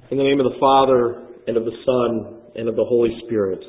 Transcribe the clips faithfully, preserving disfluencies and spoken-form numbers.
In the name of the Father, and of the Son, and of the Holy Spirit.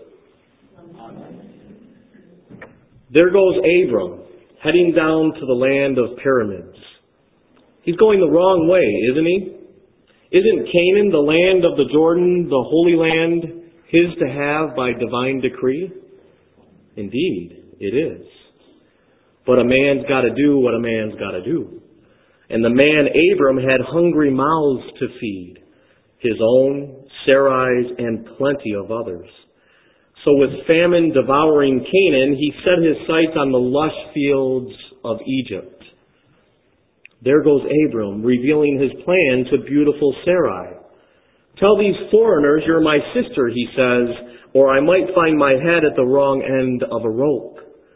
There goes Abram, heading down to the land of pyramids. He's going the wrong way, isn't he? Isn't Canaan, the land of the Jordan, the Holy Land, his to have by divine decree? Indeed, it is. But a man's got to do what a man's got to do. And the man Abram had hungry mouths to feed, his own, Sarai's, and plenty of others. So with famine devouring Canaan, he set his sights on the lush fields of Egypt. There goes Abram, revealing his plan to beautiful Sarai. Tell these foreigners you're my sister, he says, or I might find my head at the wrong end of a rope.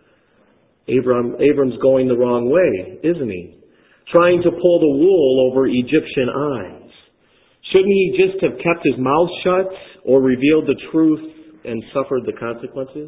Abram, Abram's going the wrong way, isn't he? Trying to pull the wool over Egyptian eyes. Shouldn't he just have kept his mouth shut or revealed the truth and suffered the consequences?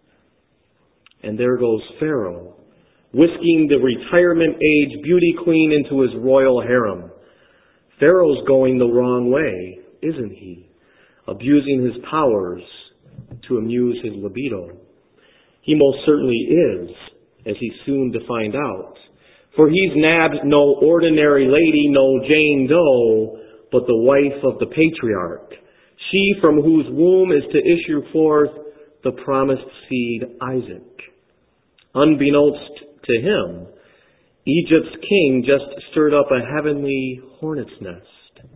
And there goes Pharaoh, whisking the retirement age beauty queen into his royal harem. Pharaoh's going the wrong way, isn't he? Abusing his powers to amuse his libido. He most certainly is, as he's soon to find out. For he's nabbed no ordinary lady, no Jane Doe, but the wife of the patriarch, she from whose womb is to issue forth the promised seed Isaac. Unbeknownst to him, Egypt's king just stirred up a heavenly hornet's nest.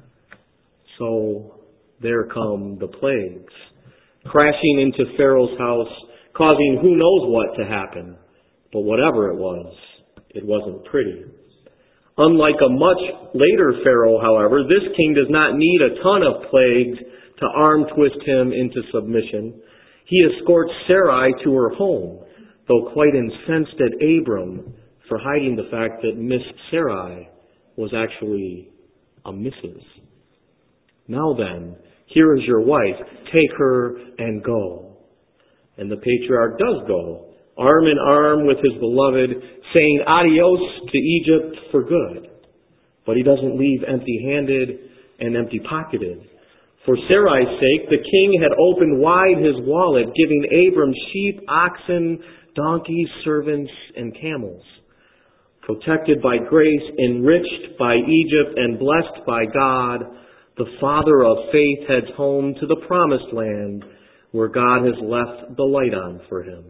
So there come the plagues, crashing into Pharaoh's house, causing who knows what to happen. But whatever it was, it wasn't pretty. Unlike a much later Pharaoh, however, this king does not need a ton of plagues to arm twist him into submission. He escorts Sarai to her home, though quite incensed at Abram for hiding the fact that Miss Sarai was actually a missus Now then, here is your wife. Take her and go. And the patriarch does go, arm in arm with his beloved, saying adios to Egypt for good. But he doesn't leave empty-handed and empty-pocketed. For Sarai's sake, the king had opened wide his wallet, giving Abram sheep, oxen, donkeys, servants, and camels. Protected by grace, enriched by Egypt, and blessed by God, the father of faith heads home to the promised land where God has left the light on for him.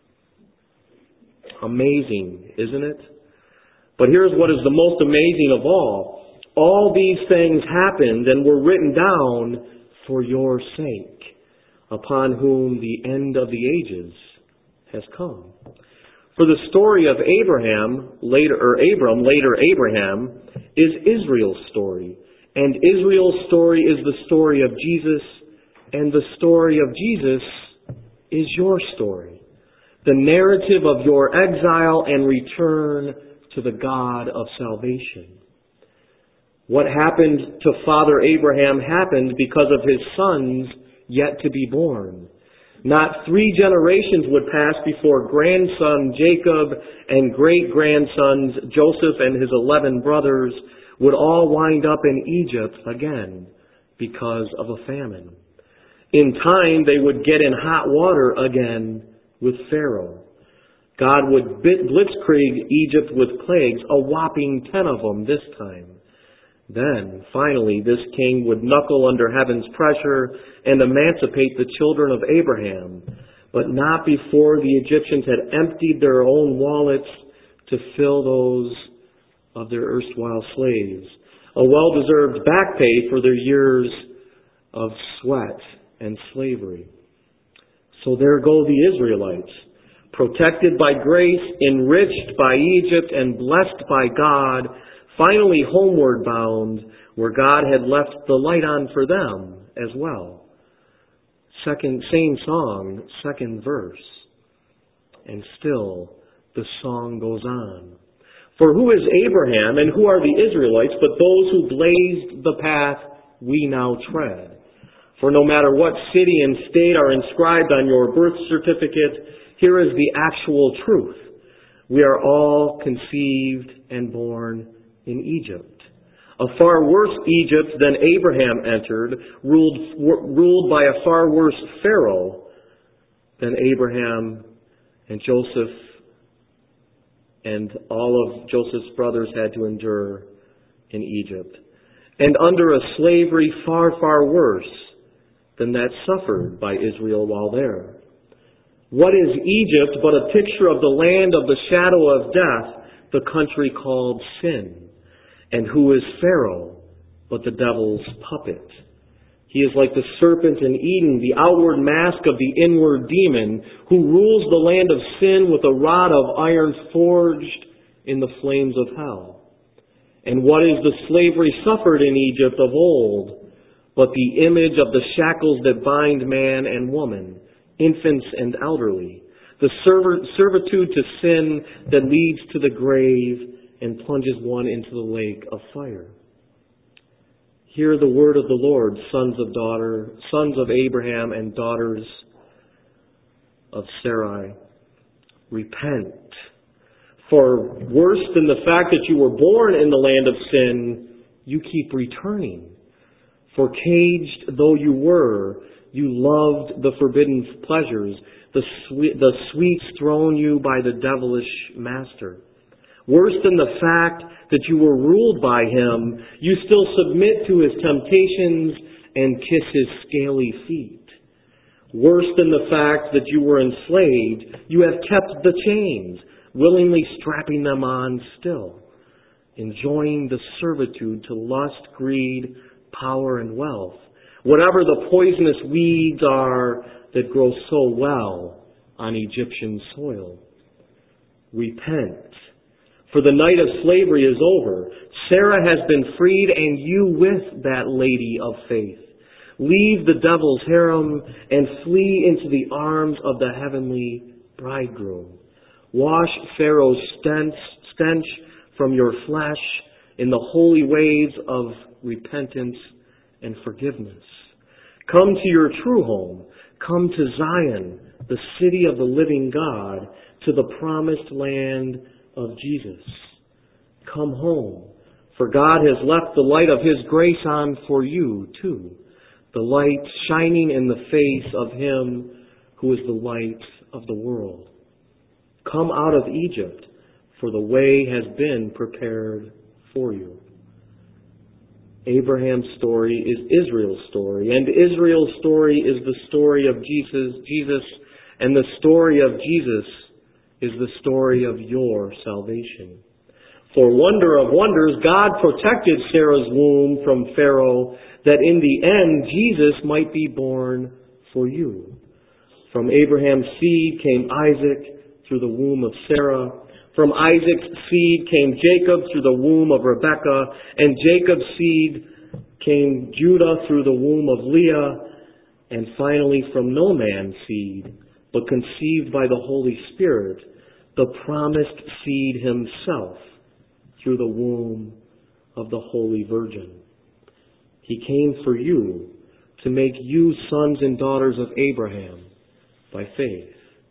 Amazing, isn't it? But here's what is the most amazing of all. All these things happened and were written down for your sake, upon whom the end of the ages has come. For the story of Abraham, later or Abram, later Abraham, is Israel's story. And Israel's story is the story of Jesus, and the story of Jesus is your story. The narrative of your exile and return to the God of salvation. What happened to Father Abraham happened because of his sons yet to be born. Not three generations would pass before grandson Jacob and great-grandsons Joseph and his eleven brothers would all wind up in Egypt again because of a famine. In time, they would get in hot water again with Pharaoh. God would blitzkrieg Egypt with plagues, a whopping ten of them this time. Then, finally, this king would knuckle under heaven's pressure and emancipate the children of Abraham, but not before the Egyptians had emptied their own wallets to fill those of their erstwhile slaves. A well-deserved back pay for their years of sweat and slavery. So there go the Israelites, protected by grace, enriched by Egypt, and blessed by God, finally homeward bound, where God had left the light on for them as well. Second, same song, second verse. And still the song goes on. For who is Abraham and who are the Israelites but those who blazed the path we now tread? For no matter what city and state are inscribed on your birth certificate, here is the actual truth. We are all conceived and born in Egypt. A far worse Egypt than Abraham entered, ruled, ruled by a far worse Pharaoh than Abraham and Joseph and all of Joseph's brothers had to endure in Egypt. And under a slavery far, far worse than that suffered by Israel while there. What is Egypt but a picture of the land of the shadow of death, the country called sin? And who is Pharaoh but the devil's puppet? He is like the serpent in Eden, the outward mask of the inward demon, who rules the land of sin with a rod of iron forged in the flames of hell. And what is the slavery suffered in Egypt of old, but the image of the shackles that bind man and woman, infants and elderly, the servitude to sin that leads to the grave and plunges one into the lake of fire. Hear the word of the Lord, sons of daughter, sons of Abraham and daughters of Sarai. Repent. For worse than the fact that you were born in the land of sin, you keep returning. For caged though you were, you loved the forbidden pleasures, the sweet, the sweets thrown you by the devilish master. Worse than the fact that you were ruled by him, you still submit to his temptations and kiss his scaly feet. Worse than the fact that you were enslaved, you have kept the chains, willingly strapping them on still, enjoying the servitude to lust, greed, power, and wealth, whatever the poisonous weeds are that grow so well on Egyptian soil. Repent. For the night of slavery is over. Sarah has been freed, and you with that lady of faith. Leave the devil's harem and flee into the arms of the heavenly bridegroom. Wash Pharaoh's stench, stench from your flesh in the holy waves of repentance and forgiveness. Come to your true home. Come to Zion, the city of the living God, to the promised land of Jesus. Come home, for God has left the light of His grace on for you too, the light shining in the face of Him who is the light of the world. Come out of Egypt, for the way has been prepared for you. Abraham's story is Israel's story, and Israel's story is the story of Jesus, Jesus, and the story of Jesus is the story of your salvation. For wonder of wonders, God protected Sarah's womb from Pharaoh, that in the end Jesus might be born for you. From Abraham's seed came Isaac through the womb of Sarah. From Isaac's seed came Jacob through the womb of Rebekah, and Jacob's seed came Judah through the womb of Leah, and finally from no man's seed, but conceived by the Holy Spirit, the promised seed himself through the womb of the Holy Virgin. He came for you to make you sons and daughters of Abraham by faith.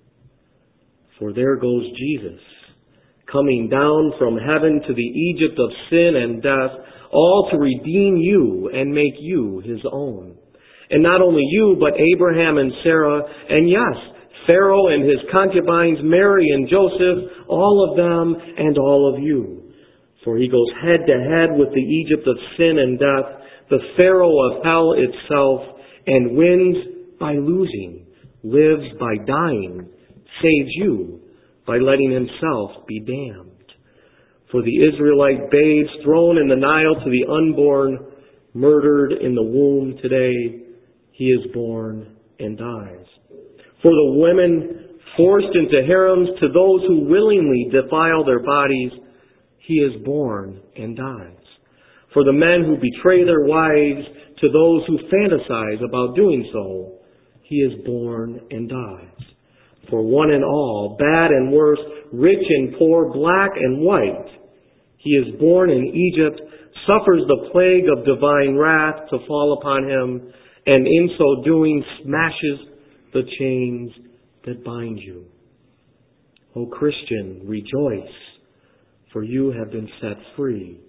For there goes Jesus, coming down from heaven to the Egypt of sin and death, all to redeem you and make you His own. And not only you, but Abraham and Sarah, and yes, Pharaoh and his concubines, Mary and Joseph, all of them and all of you. For He goes head to head with the Egypt of sin and death, the Pharaoh of hell itself, and wins by losing, lives by dying, saves you by letting Himself be damned. For the Israelite babes thrown in the Nile to the unborn, murdered in the womb today, He is born and dies. For the women forced into harems, to those who willingly defile their bodies, He is born and dies. For the men who betray their wives, to those who fantasize about doing so, He is born and dies. For one and all, bad and worse, rich and poor, black and white, He is born in Egypt, suffers the plague of divine wrath to fall upon Him, and in so doing smashes the chains that bind you. O Christian, rejoice, for you have been set free.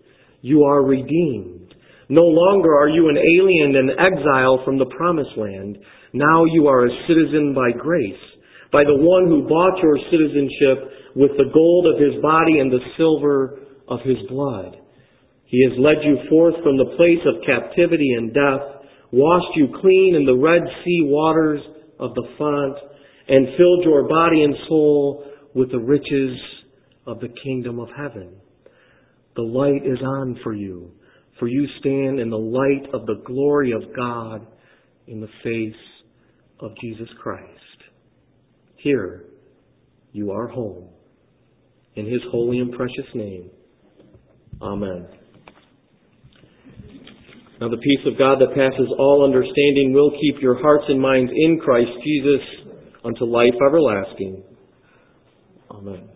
You are redeemed. No longer are you an alien and exile from the promised land. Now you are a citizen by grace, by the one who bought your citizenship with the gold of his body and the silver of his blood. He has led you forth from the place of captivity and death, washed you clean in the Red Sea waters of the font, and filled your body and soul with the riches of the kingdom of heaven. The light is on for you, for you stand in the light of the glory of God in the face of Jesus Christ. Here, you are home. In His holy and precious name, Amen. Now the peace of God that passes all understanding will keep your hearts and minds in Christ Jesus unto life everlasting. Amen.